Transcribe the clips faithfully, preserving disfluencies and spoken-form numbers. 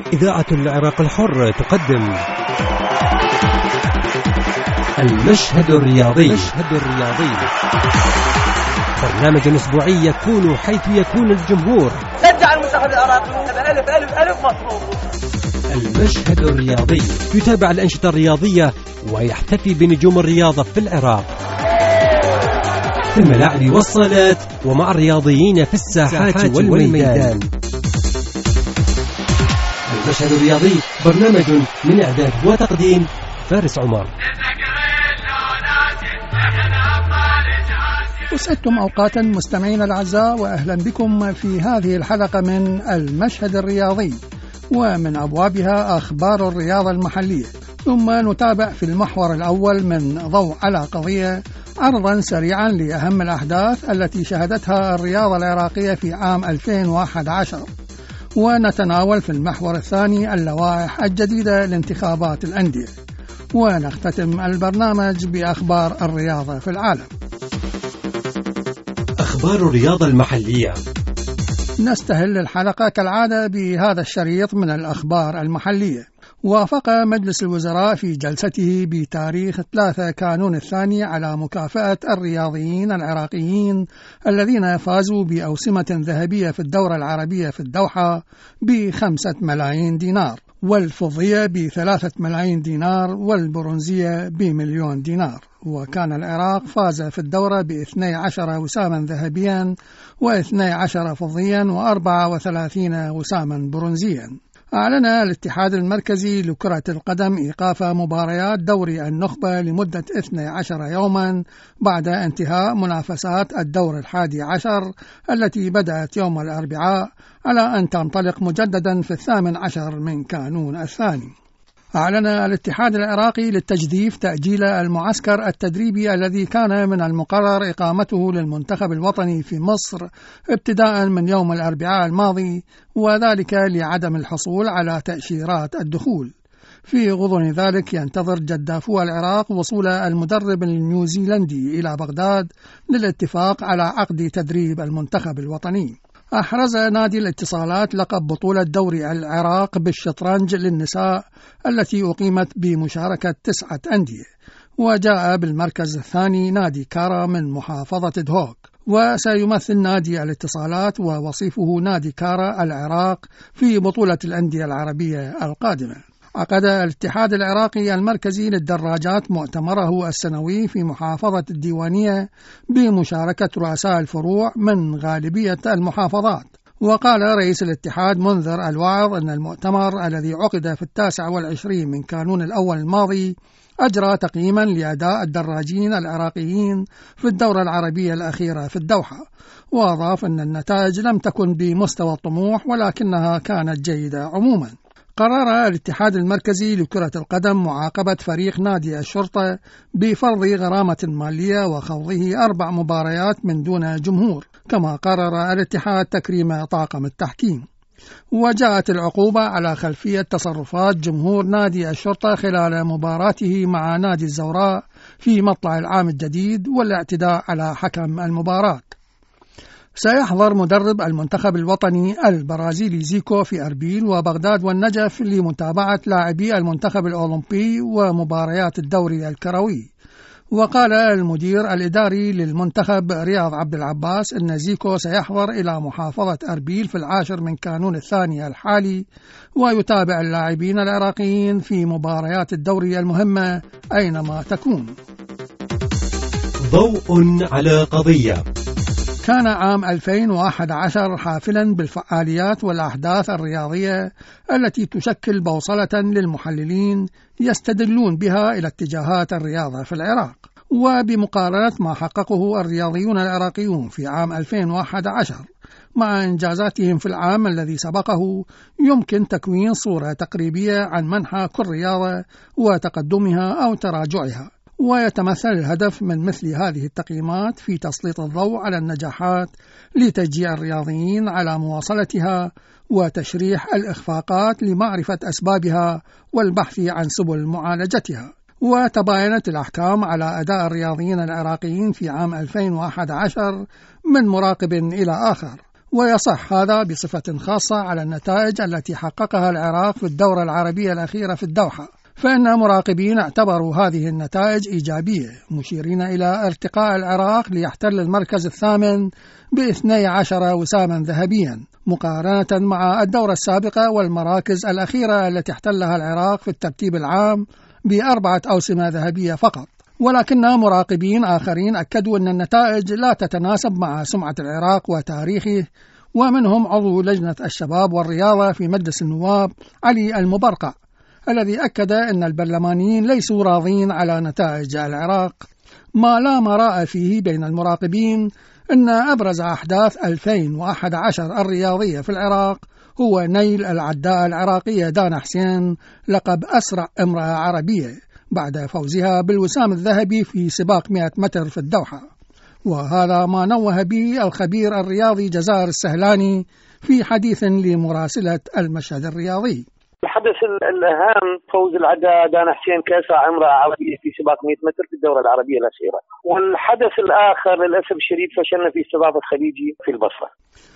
إذاعة العراق الحر تقدم المشهد الرياضي. المشهد الرياضي برنامج أسبوعي يكون حيث يكون الجمهور. شجع المنتخب العراقي ألف ألف ألف مطلوب. المشهد الرياضي يتابع الأنشطة الرياضية ويحتفي بنجوم الرياضة في العراق في الملاعب والصالات ومع الرياضيين في الساحات والميدان. المشهد الرياضي برنامج من إعداد وتقديم فارس عمر. أسعدتم أوقاتا مستمعين الأعزاء، وأهلا بكم في هذه الحلقة من المشهد الرياضي، ومن أبوابها أخبار الرياضة المحلية. ثم نتابع في المحور الأول من ضوء على قضية عرضا سريعا لأهم الأحداث التي شهدتها الرياضة العراقية في عام ألفين وأحد عشر، ونتناول في المحور الثاني اللوائح الجديدة لانتخابات الأندية، ونختتم البرنامج بأخبار الرياضة في العالم. أخبار الرياضة المحلية. نستهل الحلقة كالعادة بهذا الشريط من الأخبار المحلية. وافق مجلس الوزراء في جلسته بتاريخ ثلاثة كانون الثاني على مكافأة الرياضيين العراقيين الذين فازوا بأوسمة ذهبية في الدورة العربية في الدوحة بخمسة ملايين دينار، والفضية بثلاثة ملايين دينار، والبرونزية بمليون دينار. وكان العراق فاز في الدورة باثني عشر وساما ذهبيا واثني عشر فضيا وأربعة وثلاثين وساما برونزيا. أعلن الاتحاد المركزي لكرة القدم إيقاف مباريات دوري النخبة لمدة اثني عشر يوما بعد انتهاء منافسات الدور الحادي عشر التي بدأت يوم الأربعاء، على أن تنطلق مجددا في الثامن عشر من كانون الثاني. أعلن الاتحاد العراقي للتجديف تأجيل المعسكر التدريبي الذي كان من المقرر إقامته للمنتخب الوطني في مصر ابتداء من يوم الأربعاء الماضي، وذلك لعدم الحصول على تأشيرات الدخول. في غضون ذلك ينتظر جدافو العراق وصول المدرب النيوزيلندي إلى بغداد للاتفاق على عقد تدريب المنتخب الوطني. أحرز نادي الاتصالات لقب بطولة دوري العراق بالشطرنج للنساء التي أقيمت بمشاركة تسعة أندية، وجاء بالمركز الثاني نادي كارا من محافظة دهوك. وسيمثل نادي الاتصالات ووصيفه نادي كارا العراق في بطولة الأندية العربية القادمة. عقد الاتحاد العراقي المركزي للدراجات مؤتمره السنوي في محافظة الديوانية بمشاركة رؤساء الفروع من غالبية المحافظات. وقال رئيس الاتحاد منذر الواعظ أن المؤتمر الذي عقد في التاسع والعشرين من كانون الأول الماضي أجرى تقييما لأداء الدراجين العراقيين في الدورة العربية الأخيرة في الدوحة، وأضاف أن النتائج لم تكن بمستوى الطموح ولكنها كانت جيدة عموما. قرر الاتحاد المركزي لكرة القدم معاقبة فريق نادي الشرطة بفرض غرامة مالية وخوضه أربع مباريات من دون جمهور، كما قرر الاتحاد تكريم طاقم التحكيم. وجاءت العقوبة على خلفية تصرفات جمهور نادي الشرطة خلال مباراته مع نادي الزوراء في مطلع العام الجديد والاعتداء على حكم المباراة. سيحضر مدرب المنتخب الوطني البرازيلي زيكو في أربيل وبغداد والنجف لمتابعة لاعبي المنتخب الأولمبي ومباريات الدوري الكروي. وقال المدير الإداري للمنتخب رياض عبد العباس أن زيكو سيحضر إلى محافظة أربيل في العاشر من كانون الثاني الحالي، ويتابع اللاعبين العراقيين في مباريات الدوري المهمة أينما تكون. ضوء على قضية. كان عام ألفين وأحد عشر حافلا بالفعاليات والأحداث الرياضية التي تشكل بوصلة للمحللين يستدلون بها إلى اتجاهات الرياضة في العراق. وبمقارنة ما حققه الرياضيون العراقيون في عام ألفين وأحد عشر مع إنجازاتهم في العام الذي سبقه، يمكن تكوين صورة تقريبية عن منحى كل رياضة وتقدمها أو تراجعها. ويتمثل الهدف من مثل هذه التقييمات في تسليط الضوء على النجاحات لتشجيع الرياضيين على مواصلتها، وتشريح الإخفاقات لمعرفة أسبابها والبحث عن سبل معالجتها. وتباينت الأحكام على أداء الرياضيين العراقيين في عام ألفين وأحد عشر من مراقب إلى آخر، ويصح هذا بصفة خاصة على النتائج التي حققها العراق في الدورة العربية الأخيرة في الدوحة، فإن مراقبين اعتبروا هذه النتائج إيجابية، مشيرين إلى ارتقاء العراق ليحتل المركز الثامن باثني عشر وساما ذهبيا، مقارنة مع الدورة السابقة والمراكز الأخيرة التي احتلها العراق في الترتيب العام بأربعة أوسمة ذهبية فقط. ولكن مراقبين آخرين أكدوا أن النتائج لا تتناسب مع سمعة العراق وتاريخه، ومنهم عضو لجنة الشباب والرياضة في مجلس النواب علي المبرقع، الذي أكد أن البرلمانيين ليسوا راضين على نتائج العراق، ما لا مراء فيه بين المراقبين أن أبرز أحداث ألفين وأحد عشر الرياضية في العراق هو نيل العداء العراقية دانا حسين لقب أسرع امرأة عربية بعد فوزها بالوسام الذهبي في سباق مئة متر في الدوحة، وهذا ما نوه به الخبير الرياضي جزائر السهلاني في حديث لمراسلة المشهد الرياضي. الحدث الأهم فوز العداء دانا حسين كأسرع امرأة عربية في سباق مئة متر في الدورة العربية الأخيرة. والحدث الآخر للأسف الشديد فشلنا في استضافة خليجي في البصرة.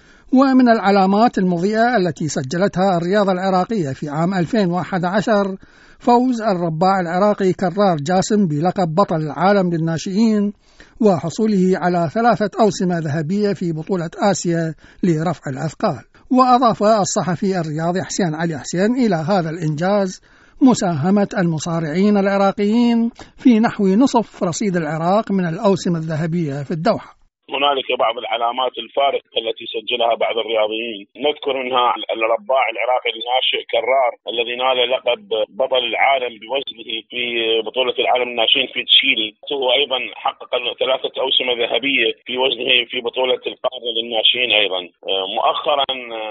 ومن العلامات المضيئة التي سجلتها الرياضة العراقية في عام ألفين وأحد عشر فوز الرباع العراقي كرار جاسم بلقب بطل العالم للناشئين، وحصوله على ثلاثة أوسمة ذهبية في بطولة آسيا لرفع الأثقال. وأضاف الصحفي الرياضي حسين علي حسين إلى هذا الإنجاز مساهمة المصارعين العراقيين في نحو نصف رصيد العراق من الأوسمة الذهبية في الدوحة. هنالك بعض العلامات الفارقة التي سجلها بعض الرياضيين، نذكر منها الرباع العراقي الناشئ كرار الذي نال لقب بطل العالم بوزنه في بطولة العالم الناشئين في تشيلي، هو أيضا حقق ثلاثة أوسمة ذهبية في وزنه في بطولة القارة للناشئين. أيضا مؤخرا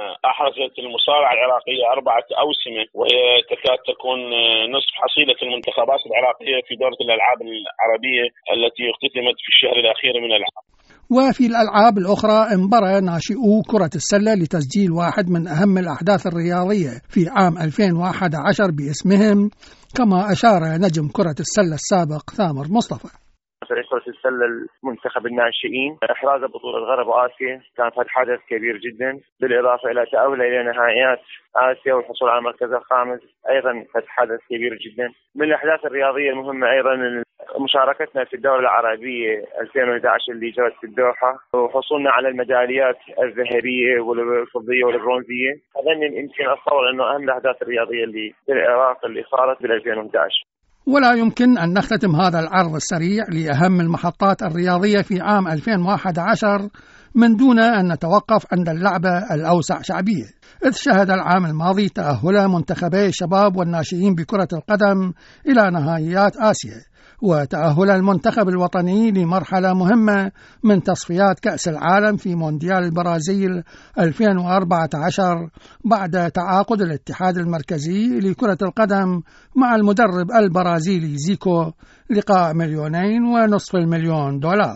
أحرزت المصارعة العراقية أربعة أوسمة، وهي تكاد تكون نصف حصيلة المنتخبات العراقية في دورة الألعاب العربية التي اختتمت في الشهر الأخير من العام. وفي الألعاب الأخرى انبرى ناشئو كرة السلة لتسجيل واحد من أهم الأحداث الرياضية في عام ألفين وأحد عشر باسمهم، كما أشار نجم كرة السلة السابق ثامر مصطفى. فريق كرة السلة المنتخب الناشئين إحراز بطولة غرب آسيا كان حدث كبير جدا، بالإضافة إلى تأهله إلى نهائيات آسيا والحصول على المركز الخامس، أيضا حدث كبير جدا. من الأحداث الرياضية المهمة أيضا مشاركتنا في الدورة العربية ألفين وأحد عشر اللي جرت في الدوحة، وحصولنا على الميداليات الذهبية والفضية والبرونزية. هذا يمكن أتصور أنه أهم الأحداث الرياضية اللي في العراق اللي صارت بال ألفين وأحد عشر. ولا يمكن أن نختتم هذا العرض السريع لأهم المحطات الرياضية في عام ألفين وأحد عشر من دون أن نتوقف عند اللعبة الأوسع شعبية، إذ شهد العام الماضي تأهل منتخبي الشباب والناشئين بكرة القدم إلى نهائيات آسيا، وتأهل المنتخب الوطني لمرحلة مهمة من تصفيات كأس العالم في مونديال البرازيل ألفين وأربعة عشر بعد تعاقد الاتحاد المركزي لكرة القدم مع المدرب البرازيلي زيكو لقاء مليونين ونصف المليون دولار.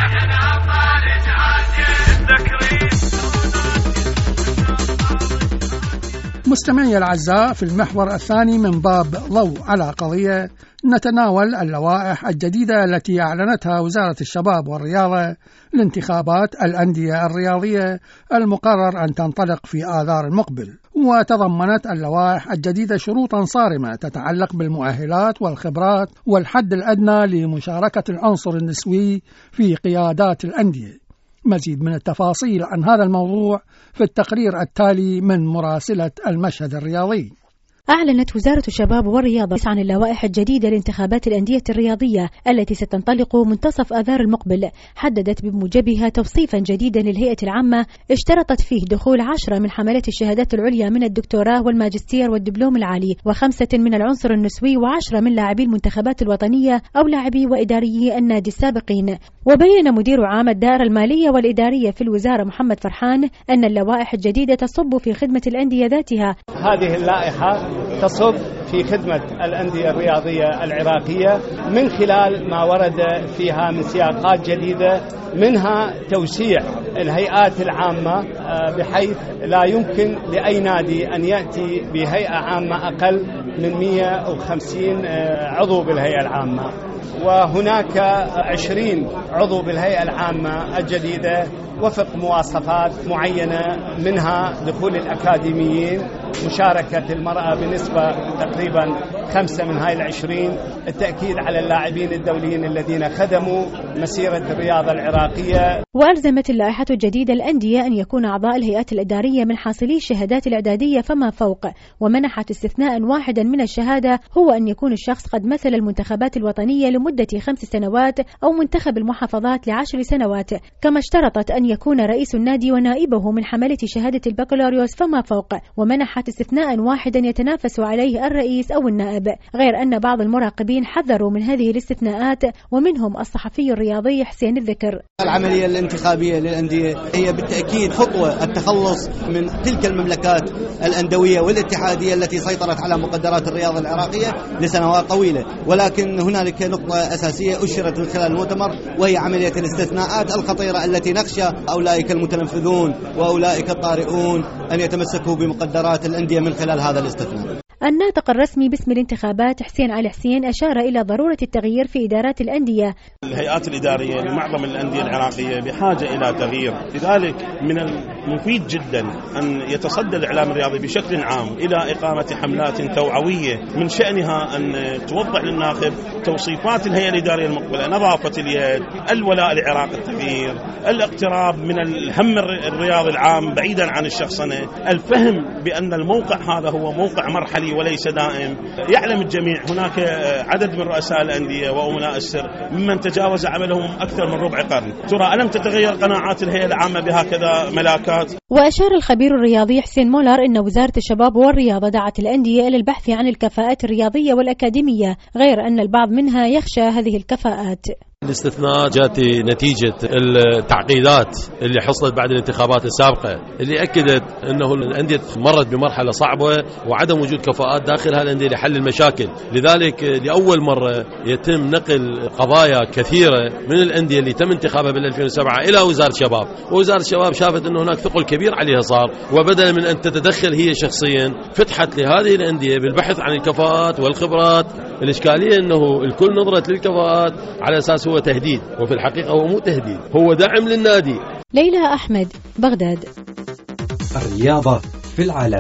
مستمعي الأعزاء، في المحور الثاني من باب ضوء على قضية نتناول اللوائح الجديدة التي أعلنتها وزارة الشباب والرياضة لانتخابات الأندية الرياضية المقرر أن تنطلق في آذار المقبل، وتضمنت اللوائح الجديدة شروطا صارمة تتعلق بالمؤهلات والخبرات والحد الأدنى لمشاركة العنصر النسوي في قيادات الأندية. مزيد من التفاصيل عن هذا الموضوع في التقرير التالي من مراسلة المشهد الرياضي. أعلنت وزارة الشباب والرياضة عن اللوائح الجديدة لانتخابات الأندية الرياضية التي ستنطلق منتصف آذار المقبل، حددت بموجبها توصيفا جديدا للهيئة العامة اشترطت فيه دخول عشرة من حملات الشهادات العليا من الدكتوراه والماجستير والدبلوم العالي، وخمسة من العنصر النسوي، وعشرة من لاعبي المنتخبات الوطنية أو لاعبي وإداريي النادي السابقين. وبين مدير عام الدائرة المالية والإدارية في الوزارة محمد فرحان أن اللوائح الجديدة تصب في خدمة الأندية ذاتها. هذه اللائحة تصب في خدمة الأندية الرياضية العراقية من خلال ما ورد فيها من سياقات جديدة، منها توسيع الهيئات العامة بحيث لا يمكن لأي نادي أن يأتي بهيئة عامة أقل من مئة وخمسين عضو بالهيئة العامة، وهناك عشرين عضو بالهيئة العامة الجديدة وفق مواصفات معينة، منها دخول الأكاديميين، مشاركة المرأة بنسبة تقريبا خمسة من هاي العشرين، التأكيد على اللاعبين الدوليين الذين خدموا مسيرة الرياضة العراقية. وألزمت اللائحة الجديدة الأندية أن يكون أعضاء الهيئات الإدارية من حاصلي الشهادات الإعدادية فما فوق، ومنحت استثناء واحدا من الشهادة هو أن يكون الشخص قد مثل المنتخبات الوطنية لمدة خمس سنوات أو منتخب المحافظات لعشر سنوات، كما اشترطت أن يكون رئيس النادي ونائبه من حملة شهادة البكالوريوس فما فوق، ومنحت استثناء واحدا يتنافس عليه الرئيس أو النائب، غير أن بعض المراقبين حذروا من هذه الاستثناءات، ومنهم الصحفي الرياضي حسين الذكر. العملية الانتخابية للأندية هي بالتأكيد خطوة التخلص من تلك المملكات الأندوية والاتحادية التي سيطرت على مقدرات الرياضة العراقية لسنوات طويلة، ولكن هنالك نقطة أساسية أشرت من خلال المؤتمر، وهي عملية الاستثناءات الخطيرة التي نخشى أولئك المتنفذون وأولئك الطارئون أن يتمسكوا بمقدرات الأندية من خلال هذا الاستثناء. الناطق الرسمي باسم الانتخابات حسين علي حسين أشار إلى ضرورة التغيير في إدارات الأندية. الهيئات الإدارية لمعظم الأندية العراقية بحاجة إلى تغيير، لذلك من المفيد جدا أن يتصدى الإعلام الرياضي بشكل عام إلى إقامة حملات توعوية من شأنها أن توضح للناخب توصيفات الهيئة الإدارية المقبلة، نظافة اليد، الولاء لعراق التغيير، الاقتراب من الهم الرياضي العام بعيدا عن الشخصنة، الفهم بأن الموقع هذا هو موقع مرحلي وليس دائم. يعلم الجميع هناك عدد من رؤساء الأندية وأمناء السر ممن تجاوز عملهم أكثر من ربع قرن، ترى ألم تتغير قناعات الهيئة العامة بهكذا ملاكات؟ وأشار الخبير الرياضي حسين مولار أن وزارة الشباب والرياضة دعت الأندية إلى البحث عن الكفاءات الرياضية والأكاديمية، غير أن البعض منها يخشى هذه الكفاءات. الاستثناء جات نتيجة التعقيدات اللي حصلت بعد الانتخابات السابقة، اللي أكدت أنه الأندية مرت بمرحلة صعبة وعدم وجود كفاءات داخل هالأندية لحل المشاكل، لذلك لأول مرة يتم نقل قضايا كثيرة من الأندية اللي تم انتخابها بالألفين وسبعة إلى وزارة الشباب، ووزارة الشباب شافت أنه هناك ثقل كبير عليها صار، وبدلا من أن تتدخل هي شخصيا فتحت لهذه الأندية بالبحث عن الكفاءات والخبرات. الإشكالية أنه الكل نظرت للكفاءات على أساس هو تهديد، وفي الحقيقة هو مو تهديد، هو دعم للنادي. ليلى أحمد، بغداد. الرياضة في العالم.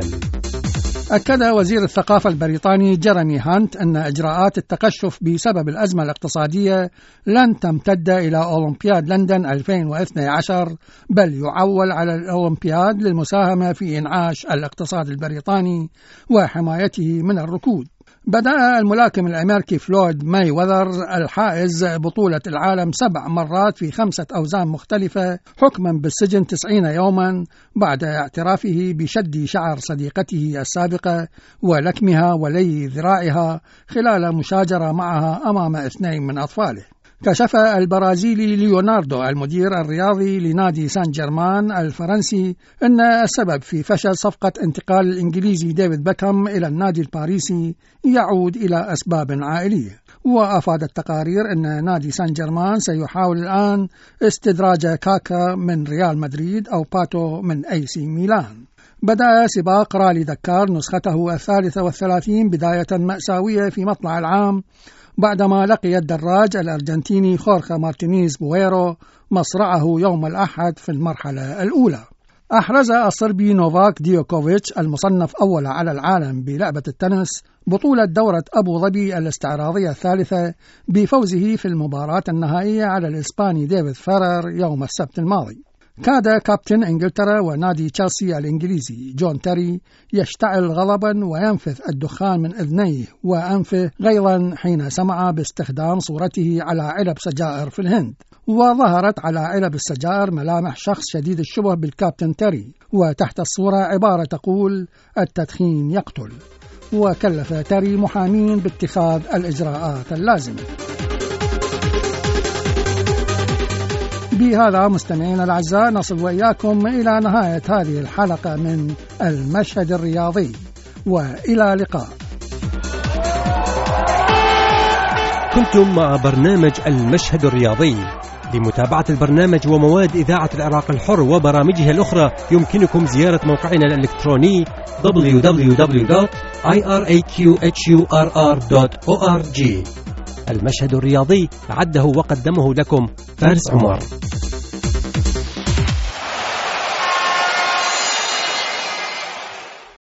أكد وزير الثقافة البريطاني جيريمي هانت أن إجراءات التقشف بسبب الأزمة الاقتصادية لن تمتد إلى أولمبياد لندن ألفين واثني عشر، بل يعول على الأولمبياد للمساهمة في إنعاش الاقتصاد البريطاني وحمايته من الركود. بدأ الملاكم الأمريكي فلويد ماي وذر الحائز بطولة العالم سبع مرات في خمسة أوزان مختلفة حكما بالسجن تسعين يوما بعد اعترافه بشد شعر صديقته السابقة ولكمها ولي ذراعها خلال مشاجرة معها أمام اثنين من أطفاله. كشف البرازيلي ليوناردو المدير الرياضي لنادي سان جيرمان الفرنسي أن السبب في فشل صفقة انتقال الإنجليزي ديفيد بيكهام إلى النادي الباريسي يعود إلى أسباب عائلية. وأفاد التقارير أن نادي سان جيرمان سيحاول الآن استدراج كاكا من ريال مدريد أو باتو من أي سي ميلان. بدأ سباق رالي دكار نسخته الثالثة والثلاثين بداية مأساوية في مطلع العام بعدما لقي الدراج الأرجنتيني خورخي مارتينيز بويرو مصرعه يوم الأحد في المرحلة الأولى. أحرز الصربي نوفاك ديوكوفيتش المصنف أول على العالم بلعبة التنس بطولة دورة أبو ظبي الاستعراضية الثالثة بفوزه في المباراة النهائية على الإسباني ديفيد فيرر يوم السبت الماضي. كاد كابتن إنجلترا ونادي تشيلسي الإنجليزي جون تيري يشتعل غضبا وينفث الدخان من أذنيه وأنفه غيظا حين سمع باستخدام صورته على علب سجائر في الهند، وظهرت على علب السجائر ملامح شخص شديد الشبه بالكابتن تيري، وتحت الصورة عبارة تقول التدخين يقتل، وكلف تيري محامين باتخاذ الإجراءات اللازمة. بهذا مستمعينا الأعزاء نصل وإياكم إلى نهاية هذه الحلقة من المشهد الرياضي، وإلى اللقاء. كنتم مع برنامج المشهد الرياضي لمتابعة البرنامج ومواد إذاعة العراق الحر وبرامجها الأخرى يمكنكم زيارة موقعنا الإلكتروني دبليو دبليو دبليو دوت آي آر إيه كيو إتش يو آر آر دوت أو آر جي. المشهد الرياضي عده وقدمه لكم فارس عمر.